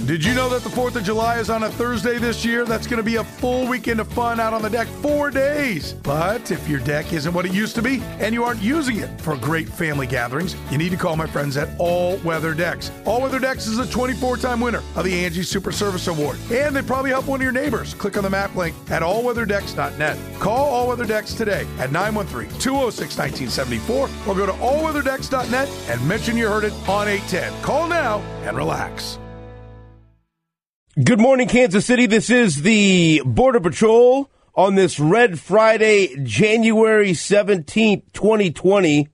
Did you know that the 4th of July is on a Thursday this year? That's going to be a full weekend of fun out on the deck, 4 days. But if your deck isn't what it used to be and you aren't using it for great family gatherings, you need to call my friends at All Weather Decks. All Weather Decks is a 24-time winner of the Angie Super Service Award. And they probably help one of your neighbors. Click on the map link at allweatherdecks.net. Call All Weather Decks today at 913-206-1974 or go to allweatherdecks.net and mention you heard it on 810. Call now and relax. Good morning, Kansas City. This is the Border Patrol on this Red Friday, January 17th, 2020.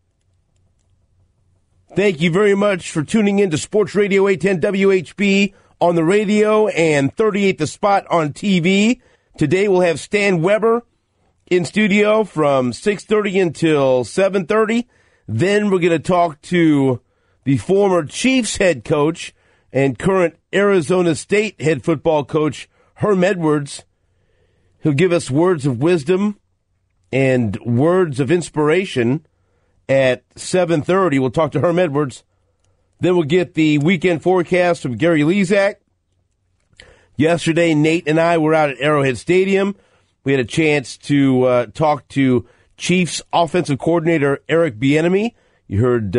Thank you very much for tuning in to Sports Radio 810 WHB on the radio and 38 The Spot on TV. Today we'll have Stan Weber in studio from 6:30 until 7:30. Then we're going to talk to the former Chiefs head coach and current Arizona State head football coach, Herm Edwards. He'll give us words of wisdom and words of inspiration at 7:30. We'll talk to Herm Edwards. Then we'll get the weekend forecast from Gary Lezak. Yesterday, Nate and I were out at Arrowhead Stadium. We had a chance to talk to Chiefs offensive coordinator Eric Bieniemy. You heard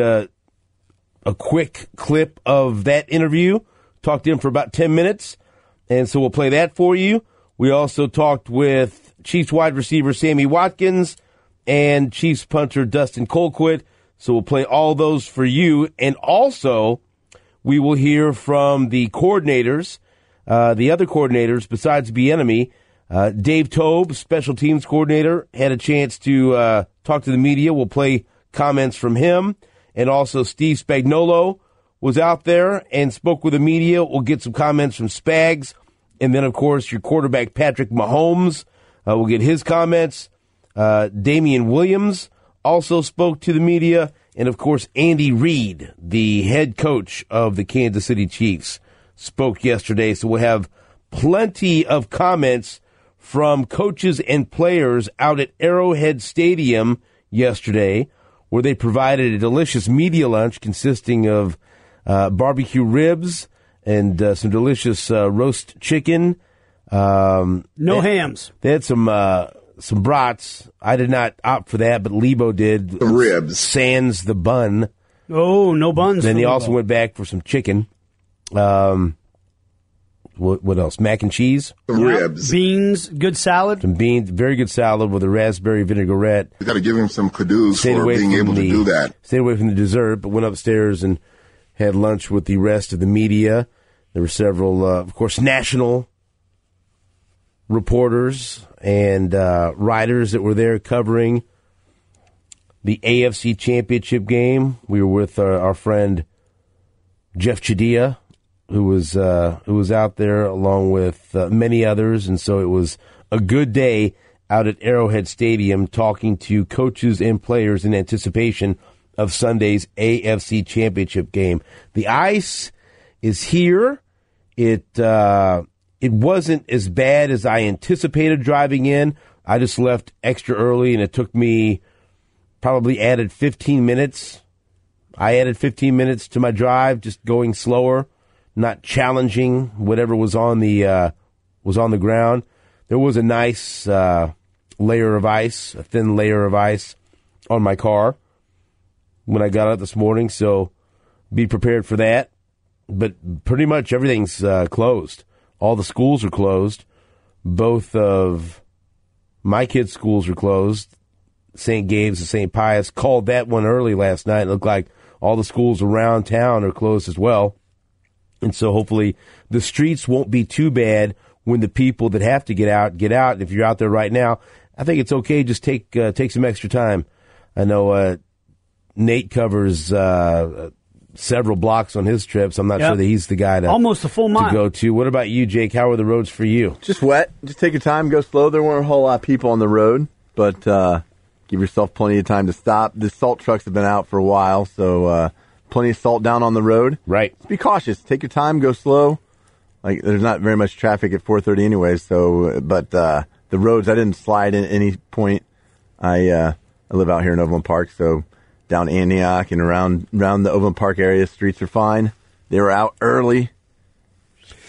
a quick clip of that interview. Talked to him for about 10 minutes, and so we'll play that for you. We also talked with Chiefs wide receiver Sammy Watkins and Chiefs punter Dustin Colquitt, so we'll play all those for you. And also, we will hear from the coordinators, the other coordinators besides Bieniemy. Dave Tobe, special teams coordinator, had a chance to talk to the media. We'll play comments from him. And also Steve Spagnuolo was out there and spoke with the media. We'll get some comments from Spags. And then, of course, your quarterback, Patrick Mahomes. We'll get his comments. Damian Williams also spoke to the media. And, of course, Andy Reid, the head coach of the Kansas City Chiefs, spoke yesterday. So we'll have plenty of comments from coaches and players out at Arrowhead Stadium yesterday, where they provided a delicious media lunch consisting of barbecue ribs and some delicious roast chicken. Hams. They had some brats. I did not opt for that, but Lebo did. The ribs. Sans the bun. Oh, no buns. Then he also went back for some chicken. What else? Mac and cheese? The ribs. Beans, good salad. Some beans, very good salad with a raspberry vinaigrette. You got to give him some kudos for being able to do that. Stayed away from the dessert, but went upstairs and had lunch with the rest of the media. There were several, of course, national reporters and writers that were there covering the AFC Championship game. We were with our friend Jeff Chadilla, who was out there along with many others, and so it was a good day out at Arrowhead Stadium talking to coaches and players in anticipation of Sunday's AFC Championship game. The ice is here. It wasn't as bad as I anticipated driving in. I just left extra early, and it took me probably added 15 minutes. I added 15 minutes to my drive, just going slower, not challenging whatever was on the ground. There was a nice layer of ice, a thin layer of ice on my car when I got out this morning, so be prepared for that. But pretty much everything's closed. All the schools are closed. Both of my kids' schools are closed. St. Gabe's and St. Pius called that one early last night. It looked like all the schools around town are closed as well. And so hopefully the streets won't be too bad when the people that have to get out. If you're out there right now, I think it's okay. Just take some extra time. I know Nate covers several blocks on his trips. I'm not sure that he's the guy to almost a full mile to go to. What about you, Jake? How are the roads for you? Just wet. Just take your time. Go slow. There weren't a whole lot of people on the road, but give yourself plenty of time to stop. The salt trucks have been out for a while, so plenty of salt down on the road. Right. Just be cautious. Take your time. Go slow. Like there's not very much traffic at 4:30 anyways. So, but the roads, I didn't slide at any point. I live out here in Overland Park, so down Antioch and around the Overland Park area, streets are fine. They were out early.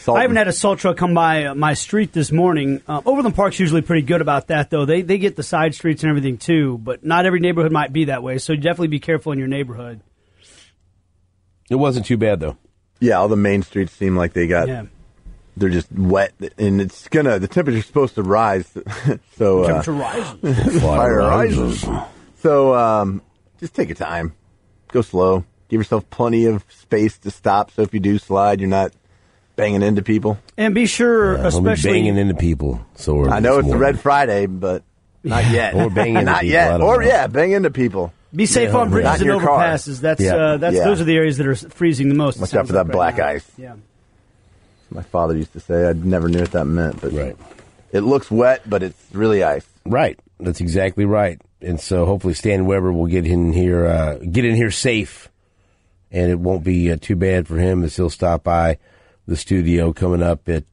I haven't had a salt truck come by my street this morning. Overland Park's usually pretty good about that, though. They get the side streets and everything, too, but not every neighborhood might be that way, so definitely be careful in your neighborhood. It wasn't too bad, though. Yeah, all the main streets seem like they're just wet, and the temperature's supposed to rise. So temperature rises. Fire rises. So just take your time. Go slow. Give yourself plenty of space to stop, so if you do slide, you're not banging into people. And be sure, especially... banging into people. So I know it's a Red Friday, but not yet. Or banging into not people. Yet. Or, bang into people. Be safe on bridges and overpasses. Those are the areas that are freezing the most. Watch out for that black ice. Yeah. My father used to say. I never knew what that meant. But right. It looks wet, but it's really ice. Right. That's exactly right. And so hopefully Stan Weber will get in here safe, and it won't be too bad for him as he'll stop by the studio coming up at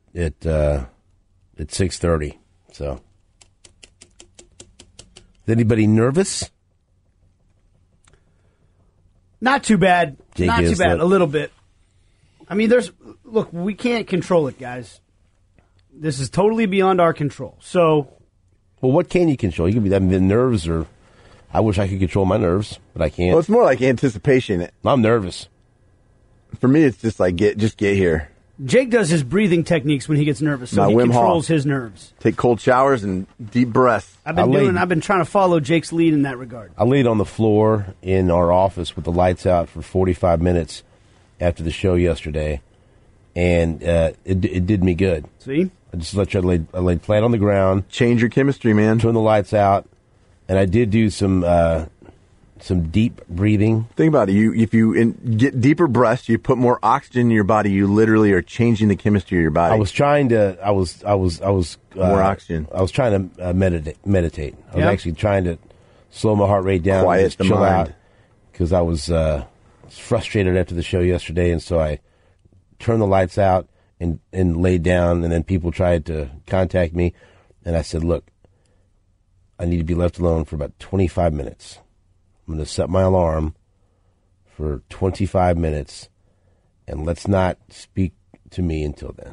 6:30. So, is anybody nervous? Not too bad. Jake Not too bad. A little bit. I mean, look, we can't control it, guys. This is totally beyond our control. So, well, what can you control? You can be the nerves, or I wish I could control my nerves, but I can't. Well, it's more like anticipation. I'm nervous. For me, it's just like get here. Jake does his breathing techniques when he gets nervous, so he controls his nerves. Take cold showers and deep breaths. I've been trying to follow Jake's lead in that regard. I laid on the floor in our office with the lights out for 45 minutes after the show yesterday, and it did me good. See? I laid flat on the ground. Change your chemistry, man. Turn the lights out, and I did do some deep breathing. Think about it. If you get deeper breaths, you put more oxygen in your body. You literally are changing the chemistry of your body. I was trying to. I was more oxygen. I was trying to meditate. I was actually trying to slow my heart rate down, quiet and just the chill mind. out, because I was frustrated after the show yesterday, and so I turned the lights out and laid down. And then people tried to contact me, and I said, "Look, I need to be left alone for about 25 minutes." I'm going to set my alarm for 25 minutes, and let's not speak to me until then.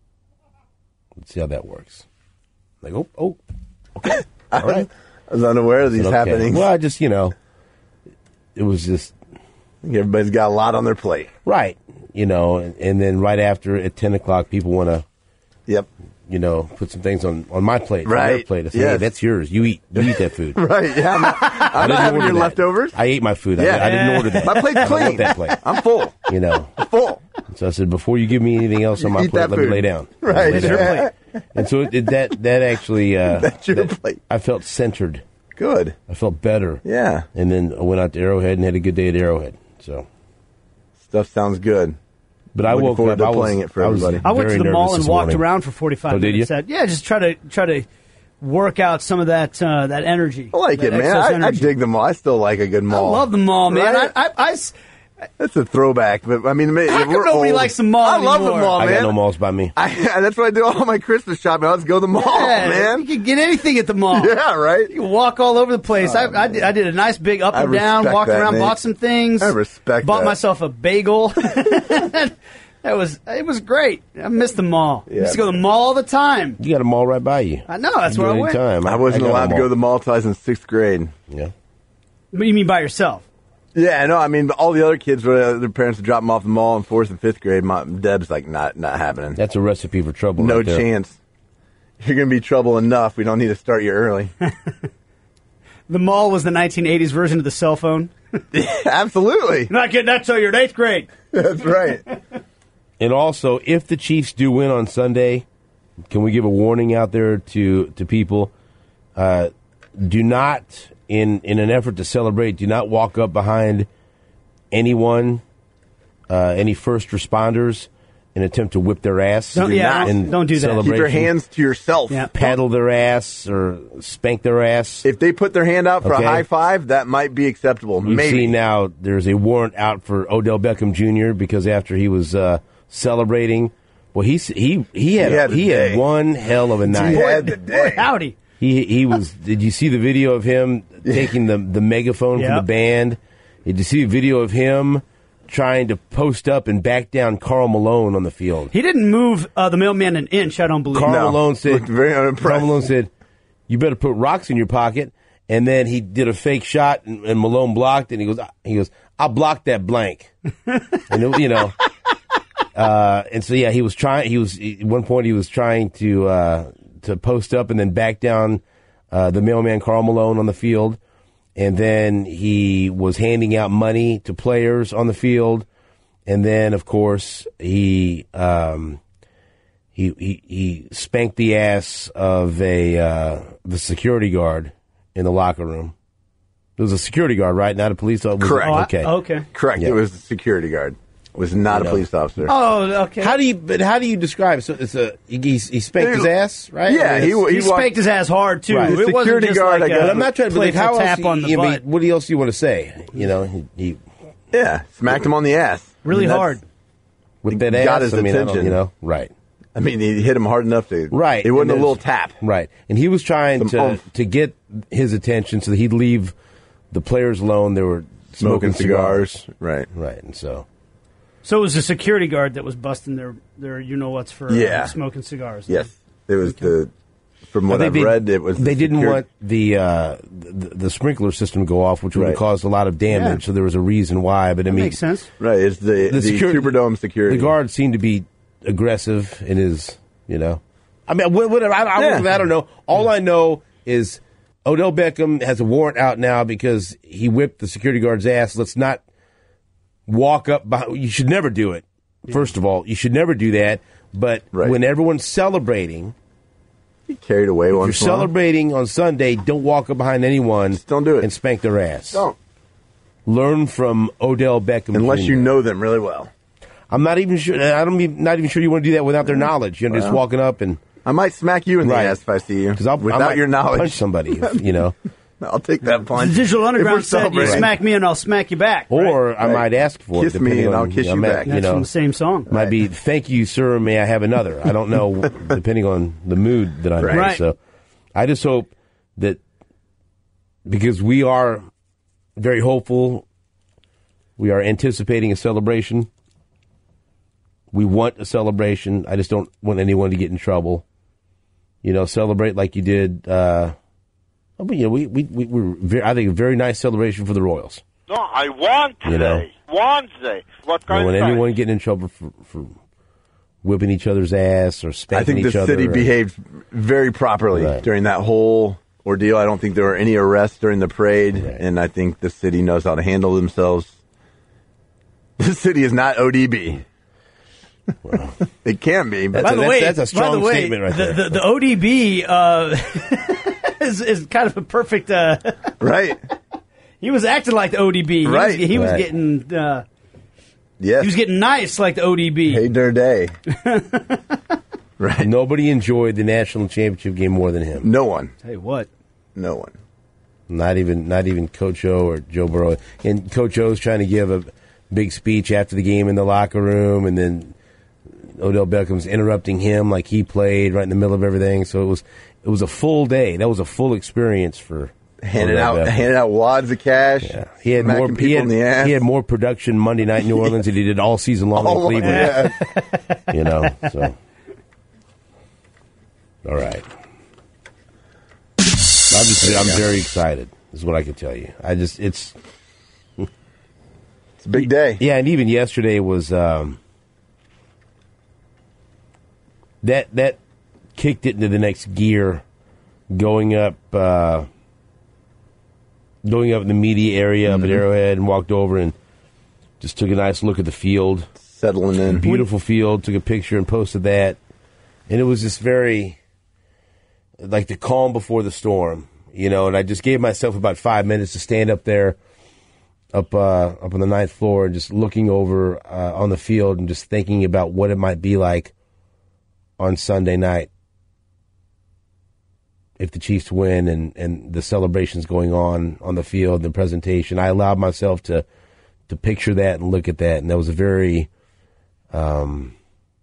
Let's see how that works. Like, oh, okay. All right. I was unaware of these happenings. Well, I just, it was just... I think everybody's got a lot on their plate. Right. And then right after, at 10 o'clock, people want to... Yep. Put some things on my plate, right? On their plate. I say, hey, that's yours. You eat that food, right? Yeah, I'm not having your leftovers. I ate my food. Yeah. I didn't order that. My plate's clean. That plate. I'm full. I'm full. So I said, before you give me anything else on my plate, let me lay down. Right, it's your plate. And so that actually, that's your plate. I felt centered. Good. I felt better. Yeah. And then I went out to Arrowhead and had a good day at Arrowhead. So stuff sounds good. But I woke up. I was playing it for everybody. I went to the mall and walked around for 45 minutes. Did you? Yeah, just try to work out some of that energy. I like it, man. I dig the mall. I still like a good mall. I love the mall, man. Right? That's a throwback, but I mean, nobody likes the mall. I love the mall, man. I got no malls by me. That's why I do all my Christmas shopping. Let's go to the mall, man. You can get anything at the mall. Yeah, right. You can walk all over the place. I did a nice big up and down, walked around, bought some things. I respect bought myself a bagel. It was great. I miss the mall. I used to go to the mall all the time. You got a mall right by you. I know. That's where I went. I wasn't allowed to go to the mall until I was in 6th grade. Yeah. But you mean by yourself? Yeah, no, I mean, all the other kids, their parents would drop them off the mall in 4th and 5th grade. Deb's like, not happening. That's a recipe for trouble. No right there. chance. You're going to be trouble enough. We don't need to start you early. The mall was the 1980s version of the cell phone. Yeah, absolutely. You're not getting that till you're in 8th grade. That's right. And also, if the Chiefs do win on Sunday, can we give a warning out there to people? Do not, in an effort to celebrate, do not walk up behind anyone, any first responders, and attempt to whip their ass. Don't do that. Keep your hands to yourself. Yeah. Paddle their ass or spank their ass. If they put their hand out for a high five, that might be acceptable. We've Maybe. seen now there's a warrant out for Odell Beckham Jr. because after he was celebrating, well, he had one hell of a night. He had the day. Boy, howdy. He was. Did you see the video of him taking the megaphone from the band? Did you see a video of him trying to post up and back down Karl Malone on the field. He didn't move the mailman an inch, I don't believe. Karl Malone said, very unimpressed. Karl Malone said, you better put rocks in your pocket. And then he did a fake shot, and Malone blocked, and he goes, I'll block that blank. And it, and so yeah, at one point he was trying to post up and then back down the mailman Karl Malone on the field. And then he was handing out money to players on the field. And then, of course, he spanked the ass of the security guard in the locker room. It was a security guard, right? Not a police officer? Correct. Okay. Correct. Yeah. It was the security guard. It was not a police officer. Oh, okay. How do you describe it? So it's he spanked his ass, right? Yeah, he spanked his ass hard too. Right. It The wasn't security just guard, like I guess. But I'm not trying to believe how tap else. on the butt. What else do you want to say? He smacked him on the ass. Really hard. with that ass. Got his attention. Right. I mean, he hit him hard enough to. Right. It wasn't a little tap. Right. And he was trying to get his attention so that he'd leave the players alone. They were smoking cigars. Right. Right. And so it was the security guard that was busting their you-know-whats for smoking cigars. Yes. It was from what I've read, it was they didn't want the sprinkler system to go off, which would have caused a lot of damage. Yeah. So there was a reason why. But I mean, makes sense. Right. It's the Superdome security. The guard seemed to be aggressive in his, I mean, whatever. I don't know. All I know is Odell Beckham has a warrant out now because he whipped the security guard's ass. Let's not walk up behind. You should never do it. First of all, you should never do that. But when everyone's celebrating, carried away. If you're celebrating on Sunday, don't walk up behind anyone. Just don't do it and spank their ass. Don't learn from Odell Beckham unless Jr. you know them really well. I'm not even sure. Not even sure you want to do that without their knowledge. Just walking up and I might smack you in the ass if I see you. Without your knowledge, punch somebody. I'll take that punch. The Digital Underground said, "You smack me and I'll smack you back." Or I might ask for kiss me and I'll kiss you back. That's from the same song. Might be thank you, sir. May I have another? I don't know, depending on the mood that I'm in. Right. So I just hope that because we are very hopeful, we are anticipating a celebration. We want a celebration. I just don't want anyone to get in trouble. Celebrate like you did. But I think a very nice celebration for the Royals. No, I want today. What kind of time? anyone getting in trouble for whipping each other's ass or spanking each other. I think the city behaved very properly during that whole ordeal. I don't think there were any arrests during the parade, and I think the city knows how to handle themselves. The city is not ODB. Well, it can be. But that's a strong statement right there. The ODB is kind of a perfect. Right. He was acting like the ODB. Right. He was getting. Yes. He was getting nice like the ODB. Hey, der day. Right. Nobody enjoyed the national championship game more than him. No one. Hey, what? No one. Not even Coach O or Joe Burrow. And Coach O's trying to give a big speech after the game in the locker room, and then Odell Beckham's interrupting him like he played right in the middle of everything. So it was a full day. That was a full experience for handing out wads of cash. Yeah. He had more people in the ass. He had more production Monday night in New Orleans than he did all season long in Cleveland. Yeah. So all right. I'm very excited. Is what I can tell you. It's a big day. Yeah, and even yesterday was that kicked it into the next gear, going up in the media area up at Arrowhead, and walked over and just took a nice look at the field, settling in. Beautiful field. Took a picture and posted that, and it was just very like the calm before the storm, And I just gave myself about 5 minutes to stand up there. Up on the ninth floor, and just looking over on the field and just thinking about what it might be like on Sunday night if the Chiefs win and the celebrations going on the field, the presentation. I allowed myself to picture that and look at that, and that was a very then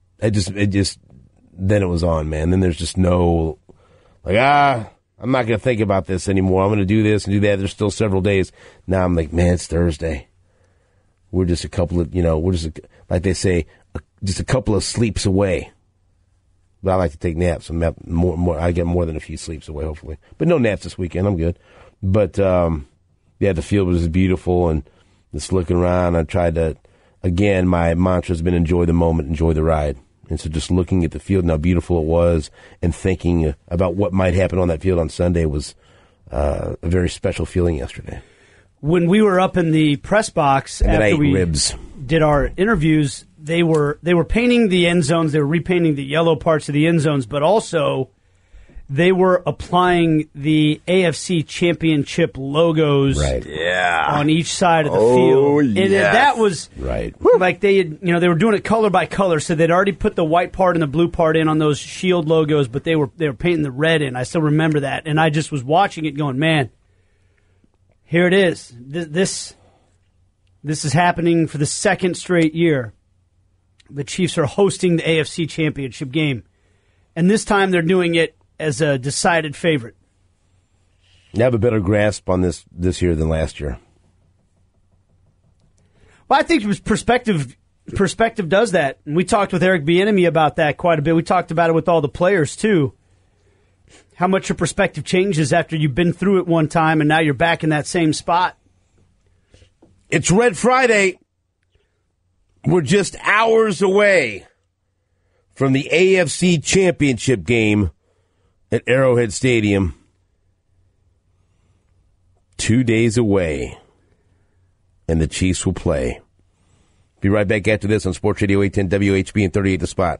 it was on, man. Then there's just no I'm not going to think about this anymore. I'm going to do this and do that. There's still several days. Now I'm like, man, it's Thursday. we're just a couple of, like they say, just a couple of sleeps away. But I like to take naps. I get more than a few sleeps away, hopefully. But no naps this weekend. I'm good. But, the field was beautiful, and just looking around, I tried to, again, my mantra has been enjoy the moment, enjoy the ride. And so just looking at the field and how beautiful it was and thinking about what might happen on that field on Sunday was a very special feeling yesterday. When we were up in the press box and after we ribs. did our interviews, they were painting the end zones. They were repainting the yellow parts of the end zones, but also they were applying the AFC Championship logos on each side of the field. And that was like they were doing it color by color, so they'd already put the white part and the blue part in on those shield logos, but they were painting the red in. I still remember that, and I just was watching it going, man, here it is. This is happening for the second straight year. The Chiefs are hosting the AFC Championship game, and this time they're doing it as a decided favorite. You have a better grasp on this year than last year. Well, I think it was perspective does that. And we talked with Eric Bieniemy about that quite a bit. We talked about it with all the players, too. How much your perspective changes after you've been through it one time and now you're back in that same spot. It's Red Friday. We're just hours away from the AFC Championship game at Arrowhead Stadium. 2 days away, and the Chiefs will play. Be right back after this on Sports Radio 810 WHB and 38 The Spot.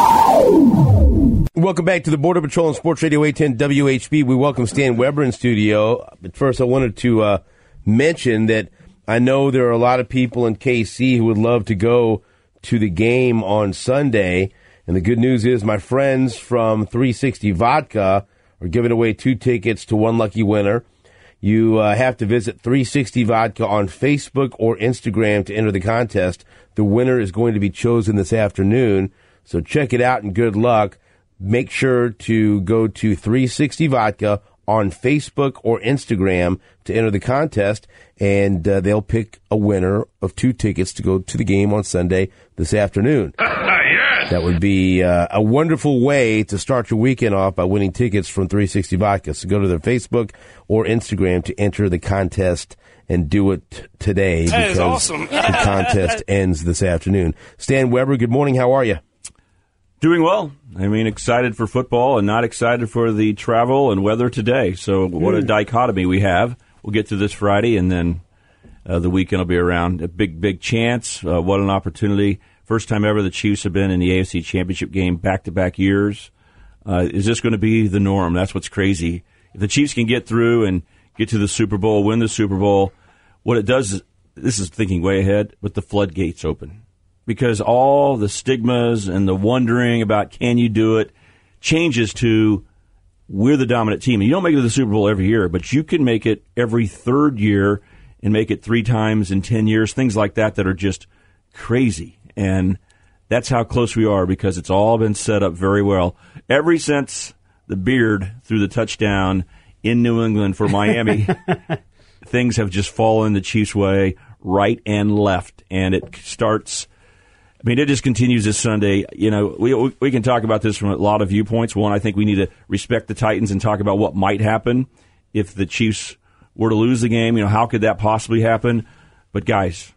Welcome back to the Border Patrol on Sports Radio 810 WHB. We welcome Stan Weber in studio. But first, I wanted to mention that I know there are a lot of people in KC who would love to go to the game on Sunday. And the good news is my friends from 360 Vodka are giving away 2 tickets to one lucky winner. You have to visit 360 Vodka on Facebook or Instagram to enter the contest. The winner is going to be chosen this afternoon. So check it out and good luck. Make sure to go to 360 Vodka on Facebook or Instagram to enter the contest, and they'll pick a winner of 2 tickets to go to the game on Sunday this afternoon. That would be a wonderful way to start your weekend off by winning tickets from 360 Vodka. So go to their Facebook or Instagram to enter the contest and do it today. That is awesome. The contest ends this afternoon. Stan Weber, good morning. How are you? Doing well. I mean, excited for football and not excited for the travel and weather today. So what a dichotomy we have. We'll get to this Friday, and then the weekend will be around. A big chance. What an opportunity. First time ever the Chiefs have been in the AFC Championship game back-to-back years. Is this going to be the norm? That's what's crazy. If the Chiefs can get through and get to the Super Bowl, win the Super Bowl, what it does is, this is thinking way ahead, but the floodgates open. Because all the stigmas and the wondering about can you do it changes to we're the dominant team. And you don't make it to the Super Bowl every year, but you can make it every third year and make it 3 times in 10 years, things like that are just crazy. And that's how close we are because it's all been set up very well. Ever since the beard threw the touchdown in New England for Miami, things have just fallen the Chiefs' way right and left. And it starts... I mean, it just continues this Sunday. You know, we can talk about this from a lot of viewpoints. One, I think we need to respect the Titans and talk about what might happen if the Chiefs were to lose the game. You know, how could that possibly happen? But, guys,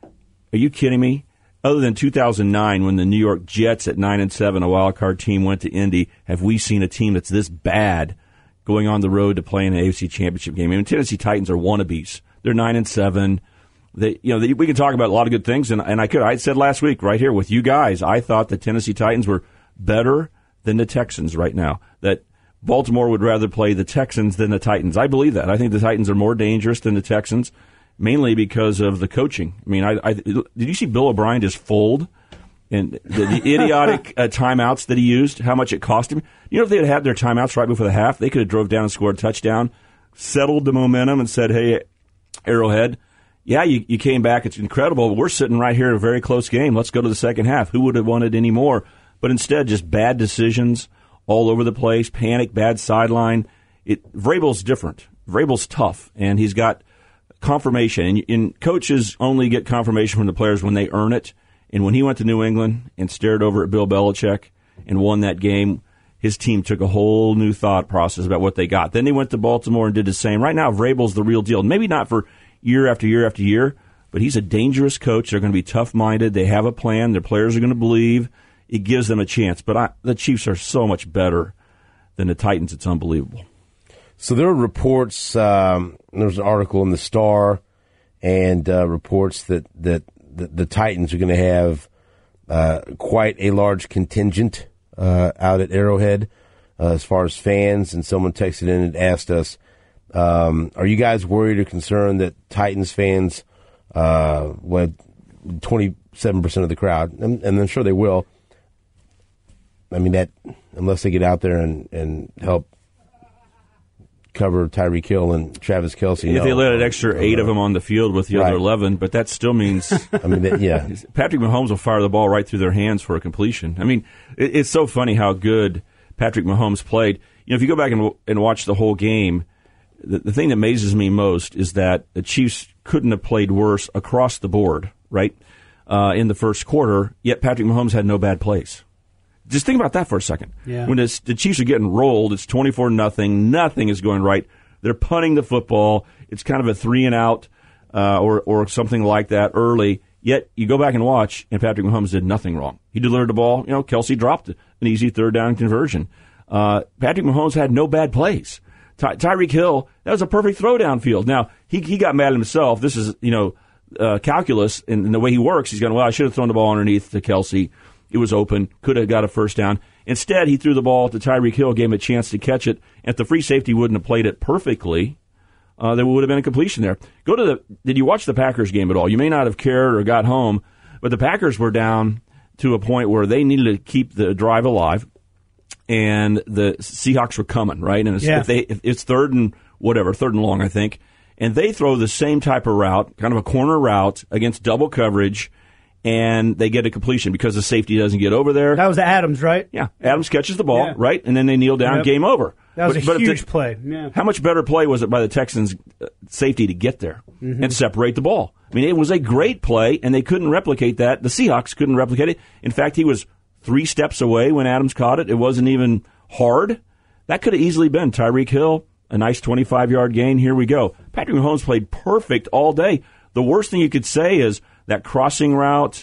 are you kidding me? Other than 2009 when the New York Jets at 9-7, a wild card team, went to Indy, have we seen a team that's this bad going on the road to play in an AFC Championship game? I mean, Tennessee Titans are wannabes. They're 9-7. We can talk about a lot of good things, and I said last week right here with you guys, I thought the Tennessee Titans were better than the Texans right now, that Baltimore would rather play the Texans than the Titans. I believe that. I think the Titans are more dangerous than the Texans, mainly because of the coaching. I mean, did you see Bill O'Brien just fold? And the idiotic timeouts that he used, how much it cost him? You know, if they had their timeouts right before the half, they could have drove down and scored a touchdown, settled the momentum, and said, hey, Arrowhead, yeah, you came back. It's incredible. But we're sitting right here in a very close game. Let's go to the second half. Who would have wanted any more? But instead, just bad decisions all over the place, panic, bad sideline. Vrabel's different. Vrabel's tough, and he's got confirmation, and coaches only get confirmation from the players when they earn it. And when he went to New England and stared over at Bill Belichick and won that game, his team took a whole new thought process about what they got. Then they went to Baltimore and did the same. Right now, Vrabel's the real deal. Maybe not for year after year after year, but he's a dangerous coach. They're going to be tough-minded. They have a plan. Their players are going to believe. It gives them a chance. But the Chiefs are so much better than the Titans. It's unbelievable. So there are reports, there's an article in the Star, and reports that the Titans are going to have quite a large contingent out at Arrowhead as far as fans, and someone texted in and asked us, are you guys worried or concerned that Titans fans will 27% of the crowd, and I'm sure they will. I mean, that unless they get out there and help cover Tyreek Hill and Travis Kelce. If they let an extra 8 of them on the field with the other 11, but that still means Patrick Mahomes will fire the ball right through their hands for a completion. I mean, it's so funny how good Patrick Mahomes played. You know, if you go back and watch the whole game, the thing that amazes me most is that the Chiefs couldn't have played worse across the board, right, in the first quarter, yet Patrick Mahomes had no bad plays. Just think about that for a second. Yeah. When the Chiefs are getting rolled, it's 24-0. Nothing is going right. They're punting the football. It's kind of a 3-and-out or something like that early. Yet you go back and watch, and Patrick Mahomes did nothing wrong. He delivered the ball. You know, Kelce dropped an easy third-down conversion. Patrick Mahomes had no bad plays. Tyreek Hill, that was a perfect throw downfield. Now, he got mad at himself. This is, calculus in the way he works. He's going, well, I should have thrown the ball underneath to Kelce. It was open, could have got a first down. Instead, he threw the ball to Tyreek Hill, gave him a chance to catch it. If the free safety wouldn't have played it perfectly, there would have been a completion there. Did you watch the Packers game at all? You may not have cared or got home, but the Packers were down to a point where they needed to keep the drive alive, and the Seahawks were coming, right? And it's third and long, I think. And they throw the same type of route, kind of a corner route against double coverage, and they get a completion because the safety doesn't get over there. That was Adams, right? Yeah. Adams catches the ball, right? And then they kneel down, game over. That was a huge play. Yeah. How much better play was it by the Texans' safety to get there and separate the ball? I mean, it was a great play, and they couldn't replicate that. The Seahawks couldn't replicate it. In fact, he was 3 steps away when Adams caught it. It wasn't even hard. That could have easily been Tyreek Hill, a nice 25-yard gain. Here we go. Patrick Mahomes played perfect all day. The worst thing you could say is that crossing route,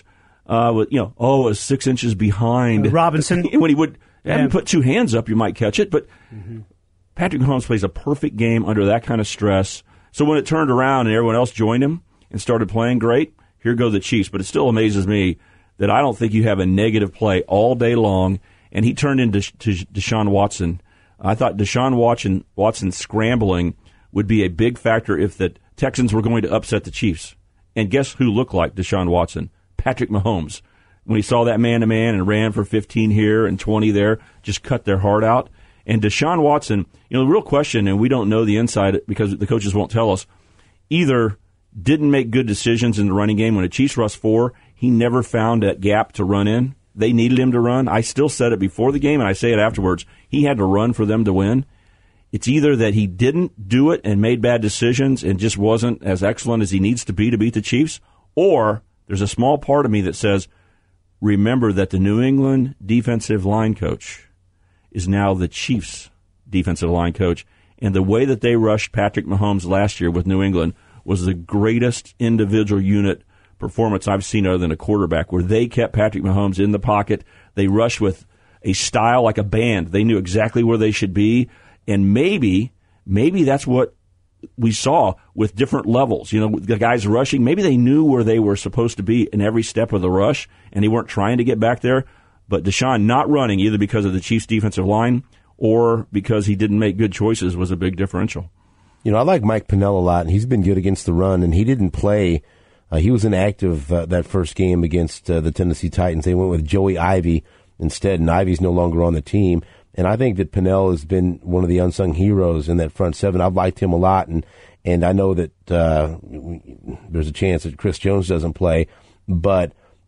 was 6 inches behind Robinson. When he would have him put 2 hands up, you might catch it. But Patrick Mahomes plays a perfect game under that kind of stress. So when it turned around and everyone else joined him and started playing great, here go the Chiefs. But it still amazes me that I don't think you have a negative play all day long. And he turned into Deshaun Watson. I thought Deshaun Watson scrambling would be a big factor if the Texans were going to upset the Chiefs. And guess who looked like Deshaun Watson? Patrick Mahomes. When he saw that man-to-man and ran for 15 here and 20 there, just cut their heart out. And Deshaun Watson, the real question, and we don't know the inside because the coaches won't tell us, either didn't make good decisions in the running game. When the Chiefs rushed 4, he never found that gap to run in. They needed him to run. I still said it before the game, and I say it afterwards. He had to run for them to win. It's either that he didn't do it and made bad decisions and just wasn't as excellent as he needs to beat the Chiefs, or there's a small part of me that says, remember that the New England defensive line coach is now the Chiefs defensive line coach, and the way that they rushed Patrick Mahomes last year with New England was the greatest individual unit performance I've seen other than a quarterback, where they kept Patrick Mahomes in the pocket. They rushed with a style like a band. They knew exactly where they should be. And maybe that's what we saw with different levels. The guys rushing, maybe they knew where they were supposed to be in every step of the rush, and they weren't trying to get back there. But Deshaun not running, either because of the Chiefs' defensive line or because he didn't make good choices, was a big differential. I like Mike Pennell a lot, and he's been good against the run, and he didn't play. He was inactive that first game against the Tennessee Titans. They went with Joey Ivy instead, and Ivy's no longer on the team. And I think that Pennell has been one of the unsung heroes in that front seven. I've liked him a lot, and I know that there's a chance that Chris Jones doesn't play, but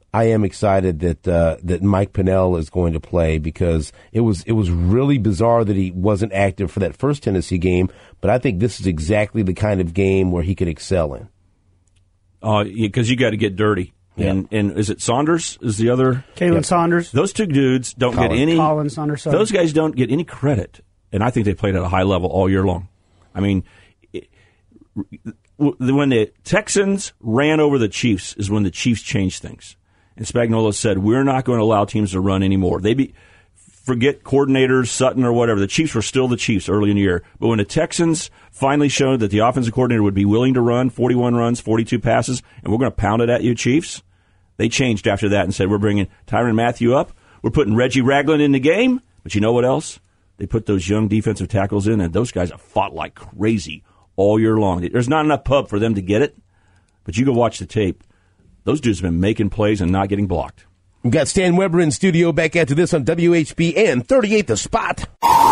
I am excited that Mike Pennell is going to play, because it was really bizarre that he wasn't active for that first Tennessee game. But I think this is exactly the kind of game where he could excel in. Because you got to get dirty. Yeah. And is it Saunders? Is the other Kalen Saunders? Those two dudes don't get any. Colin Saunders. Those guys don't get any credit, and I think they played at a high level all year long. I mean, when the Texans ran over the Chiefs is when the Chiefs changed things. And Spagnuolo said, we're not going to allow teams to run anymore. Forget coordinators, Sutton or whatever. The Chiefs were still the Chiefs early in the year. But when the Texans finally showed that the offensive coordinator would be willing to run 41 runs, 42 passes, and we're going to pound it at you, Chiefs, they changed after that and said, we're bringing Tyrann Mathieu up. We're putting Reggie Ragland in the game. But you know what else? They put those young defensive tackles in, and those guys have fought like crazy all year long. There's not enough pub for them to get it, but you go watch the tape. Those dudes have been making plays and not getting blocked. We've got Stan Weber in studio back after this on WHB and 38 The Spot.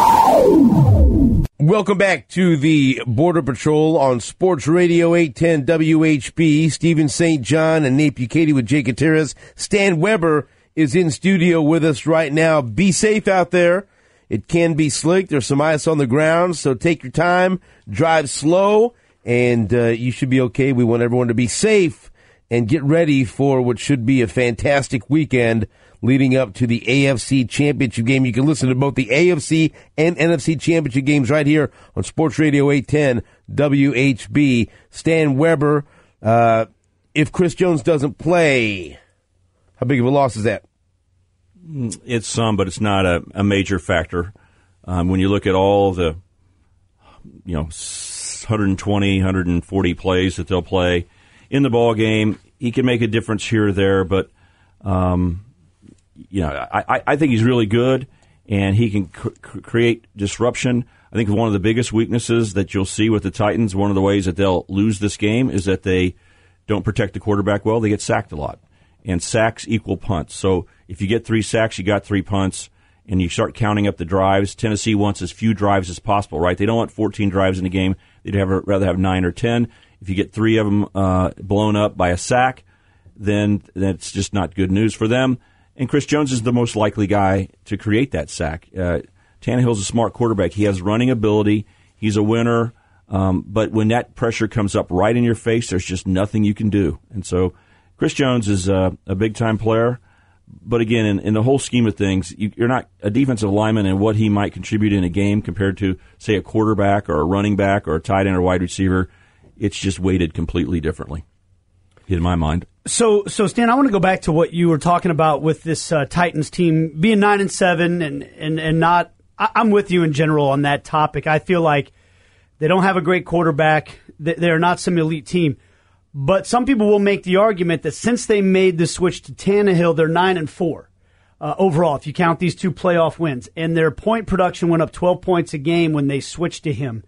Welcome back to the Border Patrol on Sports Radio 810 WHB. Stephen St. John and Nate Bukaty with Jake Gutierrez. Stan Weber is in studio with us right now. Be safe out there. It can be slick. There's some ice on the ground, so take your time, drive slow, and you should be okay. We want everyone to be safe and get ready for what should be a fantastic weekend leading up to the AFC Championship game. You can listen to both the AFC and NFC Championship games right here on Sports Radio 810 WHB. Stan Weber, if Chris Jones doesn't play, how big of a loss is that? It's some, but it's not a major factor. When you look at all the 120, 140 plays that they'll play in the ball game, he can make a difference here or there, but I think he's really good, and he can create disruption. I think one of the biggest weaknesses that you'll see with the Titans, one of the ways that they'll lose this game, is that they don't protect the quarterback well. They get sacked a lot, and sacks equal punts. So if you get 3 sacks, you got 3 punts, and you start counting up the drives. Tennessee wants as few drives as possible, right? They don't want 14 drives in a game. They'd rather have 9 or 10. If you get 3 of them blown up by a sack, then that's just not good news for them. And Chris Jones is the most likely guy to create that sack. Tannehill's a smart quarterback. He has running ability. He's a winner. But when that pressure comes up right in your face, there's just nothing you can do. And so Chris Jones is a big-time player. But again, in the whole scheme of things, you're not a defensive lineman and what he might contribute in a game compared to, say, a quarterback or a running back or a tight end or wide receiver. It's just weighted completely differently, in my mind. So Stan, I want to go back to what you were talking about with this Titans team being 9-7 and not. I'm with you in general on that topic. I feel like they don't have a great quarterback. They're not some elite team. But some people will make the argument that since they made the switch to Tannehill, they're 9-4 overall, if you count these 2 playoff wins. And their point production went up 12 points a game when they switched to him.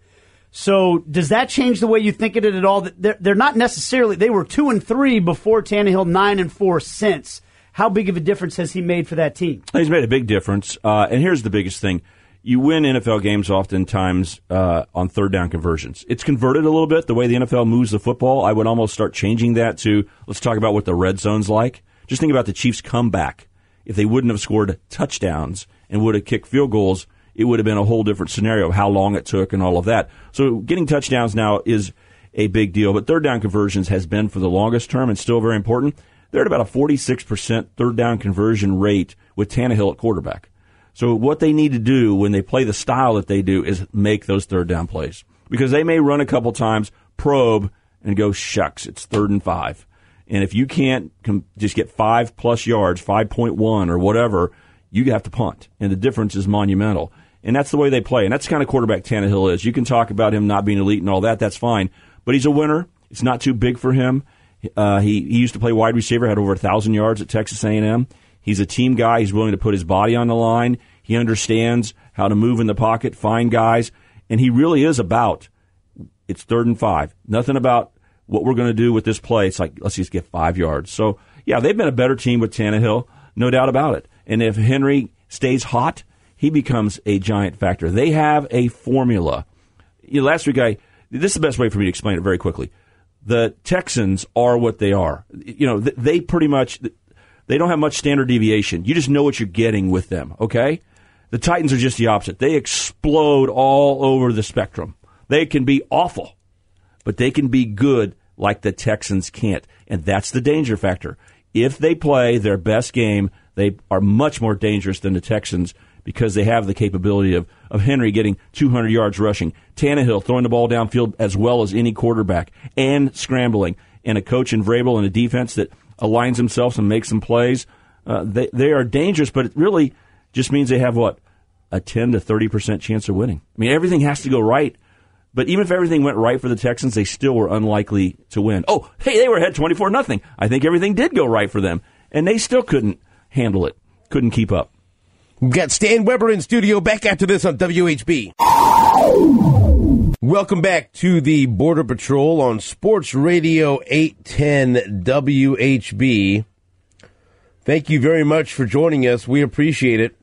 So does that change the way you think of it at all? They're not necessarily. They were 2-3 before Tannehill, 9-4 since. How big of a difference has he made for that team? He's made a big difference. And here's the biggest thing. You win NFL games oftentimes on third down conversions. It's converted a little bit, the way the NFL moves the football. I would almost start changing that to, let's talk about what the red zone's like. Just think about the Chiefs' comeback. If they wouldn't have scored touchdowns and would have kicked field goals, it would have been a whole different scenario of how long it took and all of that. So getting touchdowns now is a big deal. But third down conversions has been for the longest term and still very important. They're at about a 46% third down conversion rate with Tannehill at quarterback. So what they need to do when they play the style that they do is make those third down plays. Because they may run a couple times, probe, and go, shucks, it's 3rd and 5. And if you can't just get 5+ yards, 5.1 or whatever, you have to punt. And the difference is monumental. And that's the way they play. And that's the kind of quarterback Tannehill is. You can talk about him not being elite and all that. That's fine. But he's a winner. It's not too big for him. He used to play wide receiver, had over 1,000 yards at Texas A&M. He's a team guy. He's willing to put his body on the line. He understands how to move in the pocket, find guys. And he really is about, it's 3rd and 5. Nothing about what we're going to do with this play. It's like, let's just get 5 yards. So, yeah, they've been a better team with Tannehill, no doubt about it. And if Henry stays hot, he becomes a giant factor. They have a formula. Last week, this is the best way for me to explain it very quickly. The Texans are what they are. They pretty much, They don't have much standard deviation. You just know what you're getting with them, okay? The Titans are just the opposite. They explode all over the spectrum. They can be awful, but they can be good like the Texans can't. And that's the danger factor. If they play their best game, they are much more dangerous than the Texans because they have the capability of Henry getting 200 yards rushing, Tannehill throwing the ball downfield as well as any quarterback, and scrambling, and a coach in Vrabel and a defense that aligns themselves and makes some plays. They are dangerous, but it really just means they have, what, a 10 to 30% chance of winning. I mean, everything has to go right. But even if everything went right for the Texans, they still were unlikely to win. Oh, hey, they were ahead 24-0. I think everything did go right for them, and they still couldn't handle it, couldn't keep up. We've got Stan Weber in studio back after this on WHB. Welcome back to the Border Patrol on Sports Radio 810 WHB. Thank you very much for joining us. We appreciate it.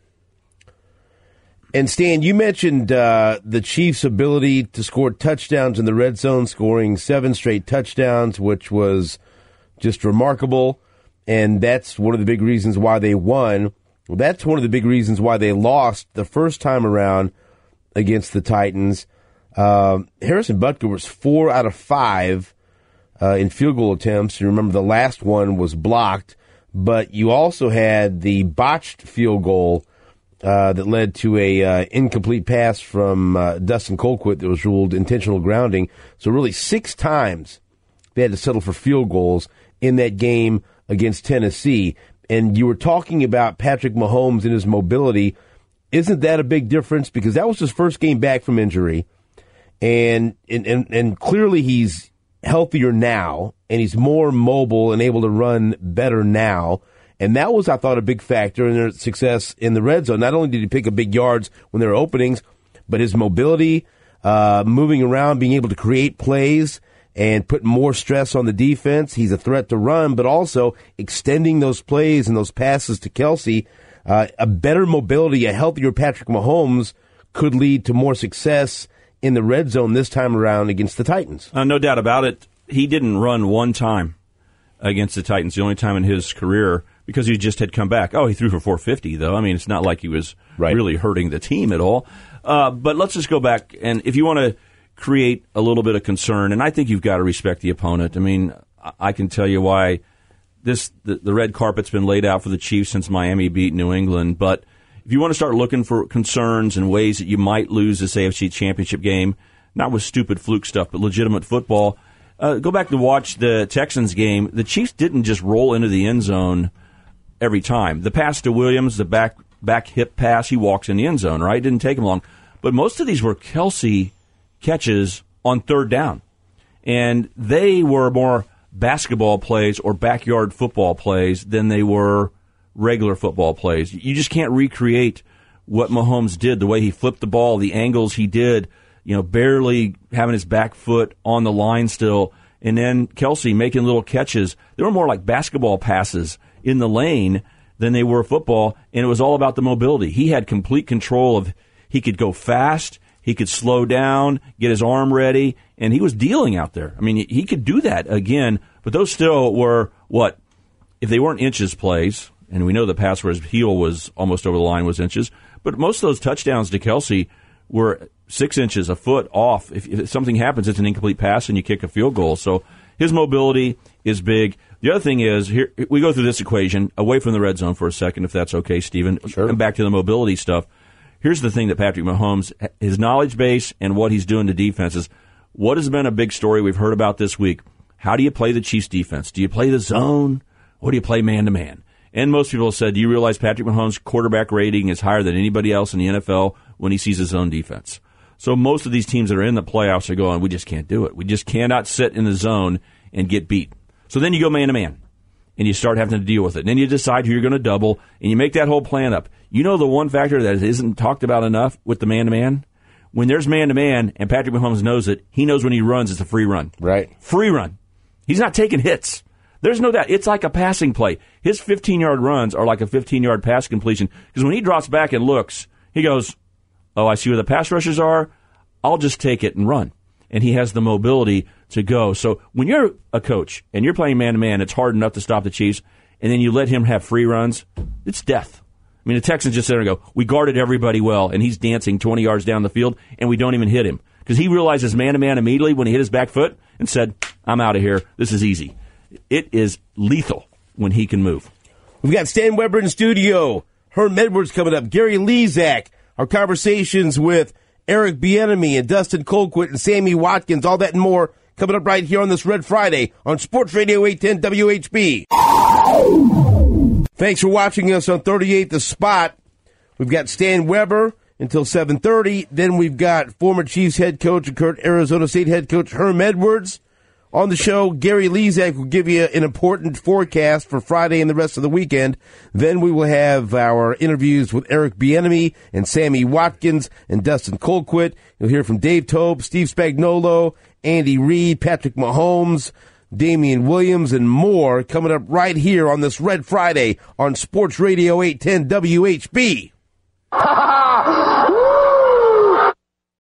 And Stan, you mentioned the Chiefs' ability to score touchdowns in the red zone, scoring 7 straight touchdowns, which was just remarkable. And that's one of the big reasons why they won. Well, that's one of the big reasons why they lost the first time around against the Titans. Harrison Butker was 4 out of 5 in field goal attempts. You remember the last one was blocked, but you also had the botched field goal that led to a incomplete pass from Dustin Colquitt that was ruled intentional grounding. So really 6 times they had to settle for field goals in that game against Tennessee. And you were talking about Patrick Mahomes and his mobility. Isn't that a big difference? Because that was his first game back from injury. And clearly he's healthier now, and he's more mobile and able to run better now. And that was, I thought, a big factor in their success in the red zone. Not only did he pick up big yards when there were openings, but his mobility, moving around, being able to create plays and put more stress on the defense. He's a threat to run, but also extending those plays and those passes to Kelce. A better mobility, a healthier Patrick Mahomes could lead to more success in the red zone this time around against the Titans. No doubt about it. He didn't run one time against the Titans, the only time in his career, because he just had come back. Oh, he threw for 450, though. I mean, it's not like he was really hurting the team at all. But let's just go back, and if you want to create a little bit of concern, and I think you've got to respect the opponent. I mean, I can tell you why the red carpet's been laid out for the Chiefs since Miami beat New England, but if you want to start looking for concerns and ways that you might lose this AFC Championship game, not with stupid fluke stuff, but legitimate football, go back to watch the Texans game. The Chiefs didn't just roll into the end zone every time. The pass to Williams, the back hip pass, he walks in the end zone, right? It didn't take him long. But most of these were Kelce catches on third down. And they were more basketball plays or backyard football plays than they were regular football plays. You just can't recreate what Mahomes did, the way he flipped the ball, the angles he did, barely having his back foot on the line still, and then Kelce making little catches. They were more like basketball passes in the lane than they were football, and it was all about the mobility. He had complete control of, he could go fast, he could slow down, get his arm ready, and he was dealing out there. I mean, he could do that again, but those still were, if they weren't inches plays, and we know the pass where his heel was almost over the line was inches, but most of those touchdowns to Kelce were 6 inches, a foot off. If something happens, it's an incomplete pass and you kick a field goal. So his mobility is big. The other thing is, here we go through this equation, away from the red zone for a second, if that's okay, Stephen, sure. And back to the mobility stuff. Here's the thing that Patrick Mahomes, his knowledge base and what he's doing to defenses, what has been a big story we've heard about this week, how do you play the Chiefs defense? Do you play the zone or do you play man-to-man? And most people have said, do you realize Patrick Mahomes' quarterback rating is higher than anybody else in the NFL when he sees his own defense? So most of these teams that are in the playoffs are going, we just can't do it. We just cannot sit in the zone and get beat. So then you go man-to-man, and you start having to deal with it. And then you decide who you're going to double, and you make that whole plan up. You know the one factor that isn't talked about enough with the man-to-man? When there's man-to-man, and Patrick Mahomes knows it, he knows when he runs it's a free run. Right. Free run. He's not taking hits. There's no doubt. It's like a passing play. His 15-yard runs are like a 15-yard pass completion, because when he drops back and looks, he goes, oh, I see where the pass rushers are. I'll just take it and run. And he has the mobility to go. So when you're a coach and you're playing man-to-man, it's hard enough to stop the Chiefs. and then you let him have free runs, it's death. I mean, the Texans just sit there and go, we guarded everybody well, and he's dancing 20 yards down the field, and we don't even hit him. Because he realizes man-to-man immediately when he hit his back foot and said, I'm out of here. This is easy. It is lethal when he can move. We've got Stan Weber in studio. Herm Edwards coming up. Gary Lezak. Our conversations with Eric Bieniemy and Dustin Colquitt and Sammy Watkins. All that and more coming up right here on this Red Friday on Sports Radio 810 WHB. Thanks for watching us on 38 The Spot. We've got Stan Weber until 7:30. Then we've got former Chiefs head coach and current Arizona State head coach Herm Edwards. On the show, Gary Lezak will give you an important forecast for Friday and the rest of the weekend. Then we will have our interviews with Eric Bieniemy and Sammy Watkins and Dustin Colquitt. You'll hear from Dave Tope, Steve Spagnuolo, Andy Reid, Patrick Mahomes, Damian Williams, and more coming up right here on this Red Friday on Sports Radio 810 WHB.